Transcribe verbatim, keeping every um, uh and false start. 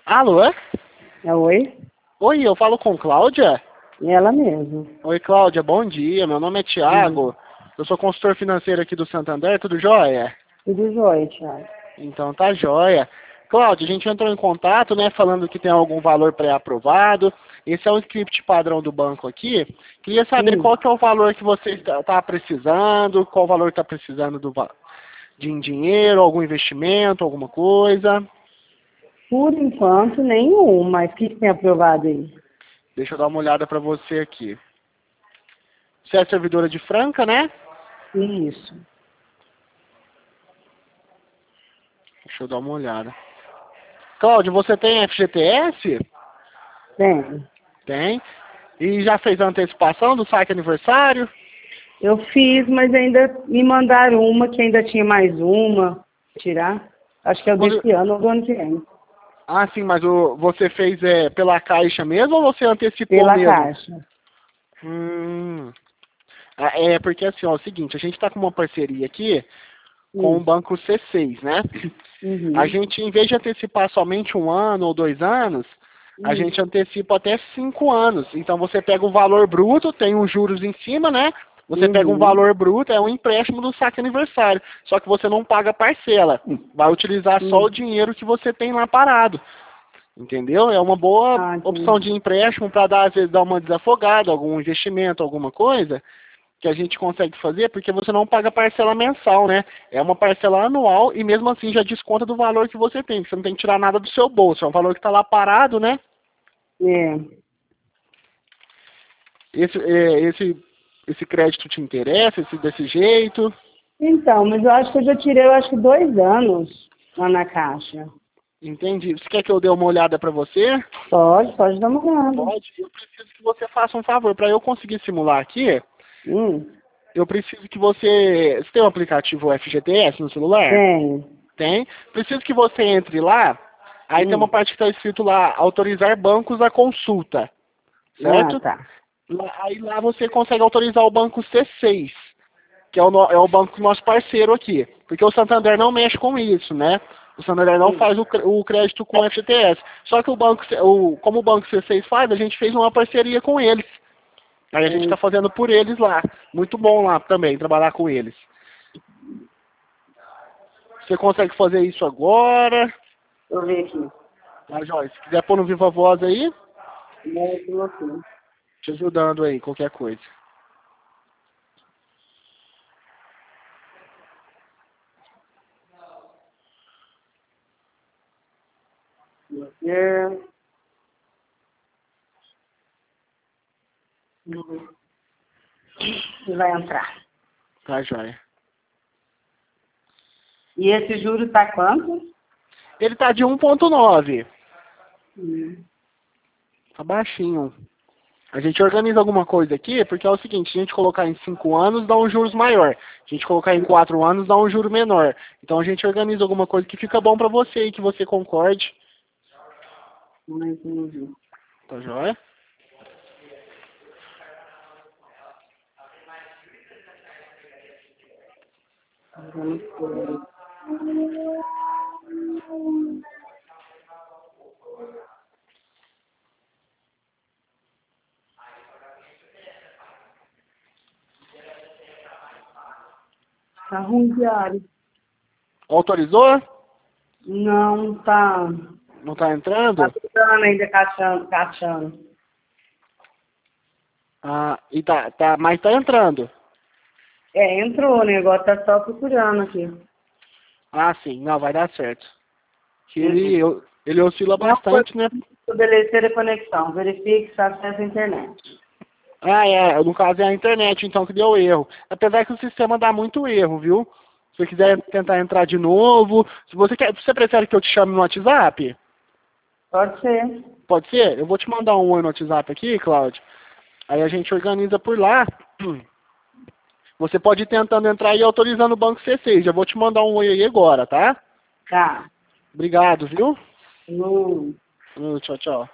Alô? É, oi? Oi, eu falo com Cláudia? Ela mesmo. Oi, Cláudia, bom dia. Meu nome é Hum. Thiago. Eu sou consultor financeiro aqui do Santander, tudo jóia? Tudo jóia, Thiago. Então tá jóia. Cláudia, a gente entrou em contato, né, falando que tem algum valor pré-aprovado. Esse é um script padrão do banco aqui. Queria saber Sim. qual que é o valor que você está tá precisando, qual valor está precisando do, va- de em dinheiro, algum investimento, alguma coisa. Por enquanto, nenhum. Mas o que, que tem aprovado aí? Deixa eu dar uma olhada para você aqui. Você é servidora de Franca, né? Isso. Deixa eu dar uma olhada. Cláudio, você tem F G T S? Tem. Tem. E já fez a antecipação do saque aniversário? Eu fiz, mas ainda me mandaram uma que ainda tinha mais uma. Tirar. Acho que é o Quando- desse ano ou do ano que vem. Ah, sim, mas o... você fez é, pela Caixa mesmo ou você antecipou Pela mesmo? Caixa. Hum. Ah, É, porque assim, ó, é o seguinte, a gente está com uma parceria aqui com o Isso. Banco C seis, né? A Uhum. gente, em vez de antecipar somente um ano ou dois anos, a Isso. gente antecipa até cinco anos. Então você pega o valor bruto, tem os juros em cima, né? Você pega um Uhum. valor bruto, é um empréstimo do saque aniversário. Só que você não paga parcela. Vai utilizar só o Hum. dinheiro que você tem lá parado. Entendeu? É uma boa Ah, opção entendi. de empréstimo para dar, às vezes, dar uma desafogada, algum investimento, alguma coisa que a gente consegue fazer, porque você não paga parcela mensal, né? É uma parcela anual e mesmo assim já desconta do valor que você tem. Você não tem que tirar nada do seu bolso. É um valor que está lá parado, né? É. Esse, é, esse, esse crédito te interessa, esse desse jeito? Então, mas eu acho que eu já tirei, eu acho que dois anos lá na Caixa. Entendi. Você quer que eu dê uma olhada para você? Pode, pode dar uma olhada. Pode. Eu preciso que você faça um favor. Para eu conseguir simular aqui, Hum. eu preciso que você... Você tem o aplicativo F G T S no celular? Tem. Tem. Preciso que você entre lá. Aí tem uma Hum. parte que está escrito lá, autorizar bancos à consulta. Ah, Certo? tá. Lá- Aí lá você consegue autorizar o banco C seis, que é o, no- é o banco nosso parceiro aqui. Porque o Santander não mexe com isso, né? O Santander não Hum. faz o, cr- o crédito com o F G T S. Só que o banco, C- o, como o banco C seis faz, a gente fez uma parceria com eles. Aí a gente está Hum. fazendo por eles lá. Muito bom lá também, trabalhar com eles. Você consegue fazer isso agora? Deixa eu ver aqui. Tá, Joyce? Se quiser pôr no Viva Voz aí, Né, que loucura. te ajudando aí, qualquer coisa. É. Uhum. E vai entrar. Tá, joia. E esse juro tá quanto? Ele tá de um ponto nove. Hum. Tá baixinho. A gente organiza alguma coisa aqui, porque é o seguinte, se a gente colocar em cinco anos, dá um juros maior. Se a gente colocar em quatro anos, dá um juro menor. Então a gente organiza alguma coisa que fica bom pra você e que você concorde. Não entendi. Tá joia? Vamos ver. Tá ruim diário. Autorizou? Não, tá. Não tá Tá entrando? ficando ainda caixando, caixando. Ah, e tá, tá, mas tá entrando. É, entrou, né? Agora tá só procurando aqui. Ah, sim, não, vai dar certo. Que Uhum. ele, ele oscila Não foi bastante, né? estabelecer a conexão. Verifique se acessa a internet. Ah, é. No caso é a internet, então, que deu erro. Apesar que o sistema dá muito erro, viu? Se você quiser tentar entrar de novo. Se você quer, você prefere que eu te chame no WhatsApp? Pode ser. Pode ser? Eu vou te mandar um oi no WhatsApp aqui, Cláudio. Aí a gente organiza por lá. Você pode ir tentando entrar e autorizando o banco C seis. Já vou te mandar um oi aí agora, tá? Tá. Obrigado, viu? Hum. Hum, tchau, tchau.